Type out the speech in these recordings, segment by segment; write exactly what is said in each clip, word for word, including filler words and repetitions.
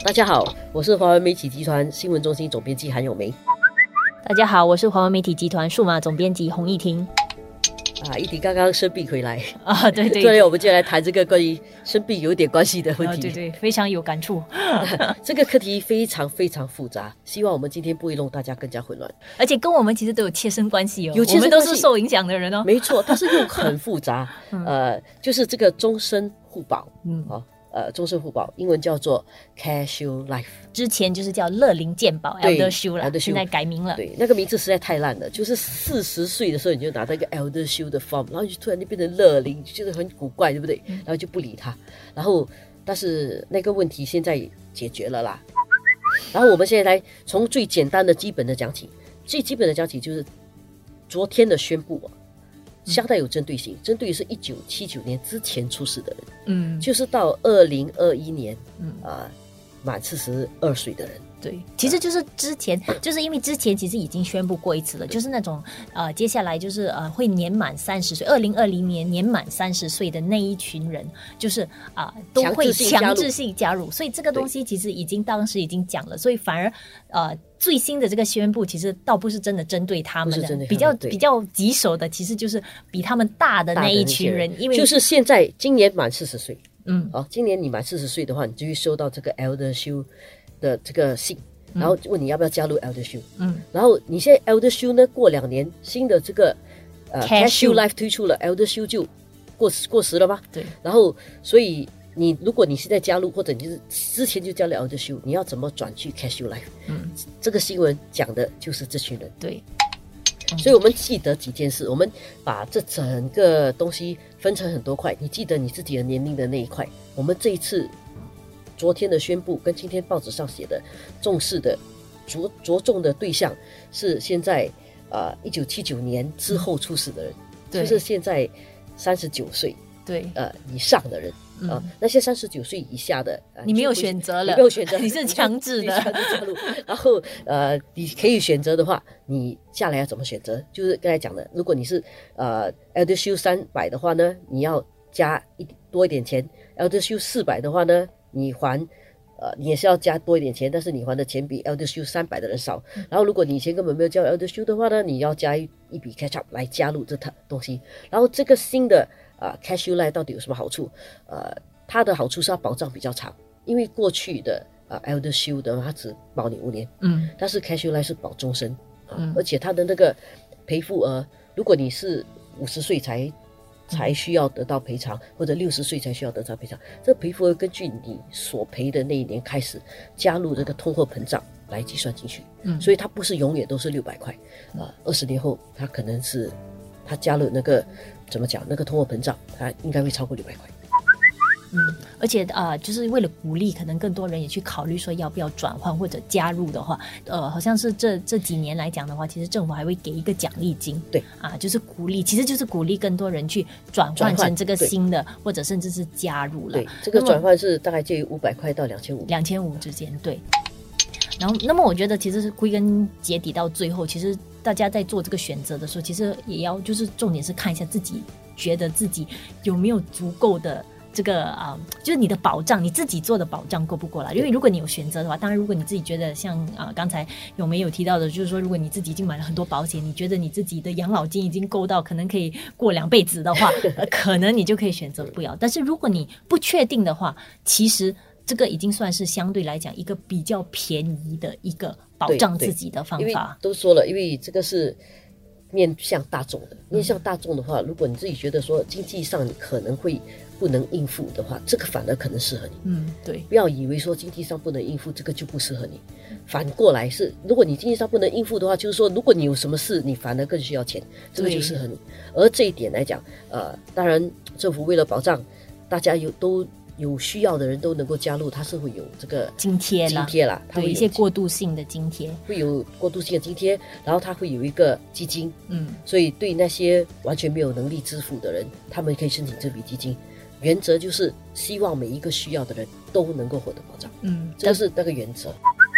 大家好，我是华文媒体集团新闻中心总编辑韩咏梅。 大家好，我是华文媒体集团数码总编辑洪艺婷。 啊，艺婷刚刚生病回来啊，对对， 所以我们就来谈这个关于生病有点关系的问题。 啊、对对，非常有感触。 这个课题非常非常复杂，希望我们今天不会弄大家更加混乱。 而且跟我们其实都有切身关系哦， 有切身关系， 我们都是受影响的人哦。 没错，但是又很复杂。嗯、呃，就是这个终身互保，嗯，哦。呃，终身互保，英文叫做 CareShield Life， 之前就是叫乐龄健保 ElderShield 了，现在改名了。 对，那个名字实在太烂了。就是四十岁的时候你就拿到一个 ElderShield 的 form， 然后就突然就变成乐龄，就觉得很古怪，对不对？然后就不理他。然后，但是那个问题现在解决了啦。然后我们现在来从最简单的基本的讲起，最基本的讲起就是昨天的宣布啊。相当有针对性，针对是一九七九年之前出世的人，嗯，就是到二零二一年，嗯啊、呃，满四十二岁的人。 对，其实就是之前，就是因为之前其实已经宣布过一次了，就是那种呃，接下来就是呃会年满三十岁，二零二零年年满三十岁的那一群人，就是啊、呃、都会强制性加入，所以这个东西其实已经当时已经讲了，所以反而呃最新的这个宣布其实倒不是真的针对他们的， 的比较比较棘手的其实就是比他们大的那一群人，因为就是现在今年满四十岁，嗯，好、哦，今年你满四十岁的话，你就会收到这个 ElderShield的这个信，然后问你要不要加入 ElderShield，嗯，然后你现在 ElderShield 呢，过两年新的这个呃 CareShield Life 推出了 ，ElderShield 就过过时了吗？ 对， 然后所以你如果你现在加入，或者你是之前就加入 ElderShield， 你要怎么转去 CareShield Life？嗯，这个新闻讲的就是这群人。 对。 所以我们记得几件事，我们把这整个东西分成很多块，你记得你自己的年龄的那一块。我们这一次昨天的宣布跟今天报纸上写的重视的着着重的对象是现在呃一九七九年之后出世的人，嗯、就是现在三十九岁对呃以上的人。啊、呃，那些三十九岁以下的，呃、 你没有选择了， 你没有选择， 你是强制的， 强制加入。然后，呃，你可以选择的话，你下来要怎么选择？就是刚才讲的，如果你是呃 ElderShield 三百的话呢，你要加一多一点钱 ；ElderShield 四百的话呢，你还呃你也是要加多一点钱，但是你还的钱比 ElderShield 三百的人少。嗯、然后，如果你以前根本没有交 ElderShield 的话呢，你要加一一笔 catch up 来加入这套东西。然后，这个新的。啊、呃、，CareShield Life 到底有什么好处？呃，它的好处是它保障比较长，因为过去的呃 ElderShield 的它只保你五年，嗯，但是 CareShield Life 是保终身，啊、嗯，而且它的那个赔付额，如果你是五十岁才才需要得到赔偿，或者六十岁才需要得到赔偿，这个赔付额根据你所赔的那一年开始加入这个通货膨胀来计算进去，嗯，所以它不是永远都是六百块，啊、呃，二十年后它可能是。他加了那个怎么讲？那个通货膨胀，它应该会超过六百块。 嗯，而且啊、呃，就是为了鼓励，可能更多人也去考虑说要不要转换或者加入的话，呃，好像是这这几年来讲的话，其实政府还会给一个奖励金， 对啊，就是鼓励，其实就是鼓励更多人去转换成这个新的，或者甚至是加入了。 对，这个转换是大概介于五百块到两千五， 两千五之间，对。然后，那么我觉得其实是归根结底到最后，其实大家在做这个选择的时候，其实也要就是重点是看一下自己觉得自己有没有足够的这个啊、呃，就是你的保障，你自己做的保障够不够啦？因为如果你有选择的话，当然如果你自己觉得像啊、呃、刚才有没有提到的，就是说如果你自己已经买了很多保险，你觉得你自己的养老金已经够到可能可以过两辈子的话，呃、可能你就可以选择不要。但是如果你不确定的话，其实。这个已经算是相对来讲一个比较便宜的一个保障自己的方法。 因为都说了，因为这个是面向大众的，面向大众的话，如果你自己觉得说经济上你可能会不能应付的话，这个反而可能适合你。 嗯，对， 不要以为说经济上不能应付，这个就不适合你。反过来是，如果你经济上不能应付的话，就是说，如果你有什么事，你反而更需要钱，这个就适合你。而这一点来讲，呃，当然政府为了保障大家有都。有需要的人都能够加入，它是会有这个津贴啦， 津贴啦，它会有一些过渡性的津贴， 会有过渡性的津贴，然后它会有一个基金，嗯，所以对那些完全没有能力支付的人，他们可以申请这笔基金。原则就是希望每一个需要的人都能够获得保障，嗯，这是那个原则。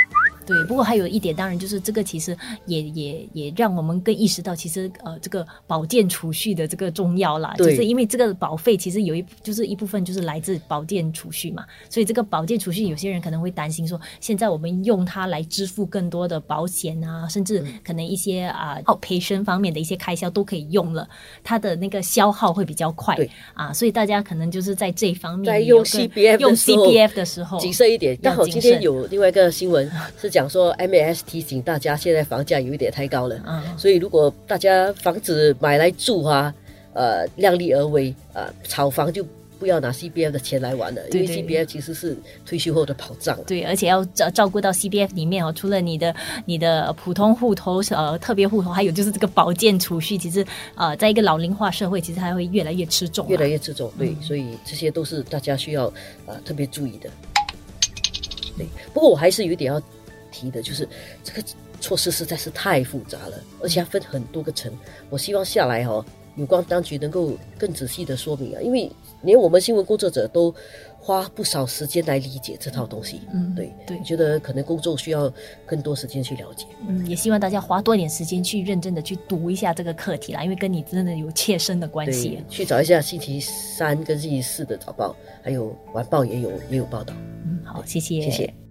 对，不过还有一点，当然就是这个其实也也也让我们更意识到，其实呃这个保健储蓄的这个重要啦，就是因为这个保费其实有一就是一部分就是来自保健储蓄嘛，所以这个保健储蓄有些人可能会担心说，现在我们用它来支付更多的保险啊，甚至可能一些啊 outpatient 方面的一些开销都可以用了，它的那个消耗会比较快啊，所以大家可能就是在这一方面在用 C P F 用 C P F 的时候谨慎一点。刚好今天有另外一个新闻是讲说 M A S 提醒大家现在房价有一点太高了，嗯，所以如果大家房子买来住啊，呃，量力而为，呃，炒房就不要拿 C P F 的钱来玩了，因为 C P F 其实是退休后的保障。 对，而且要照照顾到 C P F 里面哦，除了你的你的普通户头、呃特别户头，还有就是这个保健储蓄，其实呃，在一个老龄化社会，其实还会越来越吃重， 越来越吃重。对，嗯，所以这些都是大家需要呃特别注意的。对，不过我还是有一点要提的，就是这个措施实在是太复杂了，而且它分很多个层。我希望下来哦，有关当局能够更仔细的说明啊，因为连我们新闻工作者都花不少时间来理解这套东西。嗯，对对，我觉得可能公众需要更多时间去了解。 嗯，也希望大家花多一点时间去认真的去读一下这个课题啦，因为跟你真的有切身的关系。 去找一下星期三跟星期四的早报，还有晚报也有也有报道。 嗯，好，谢谢， 谢谢。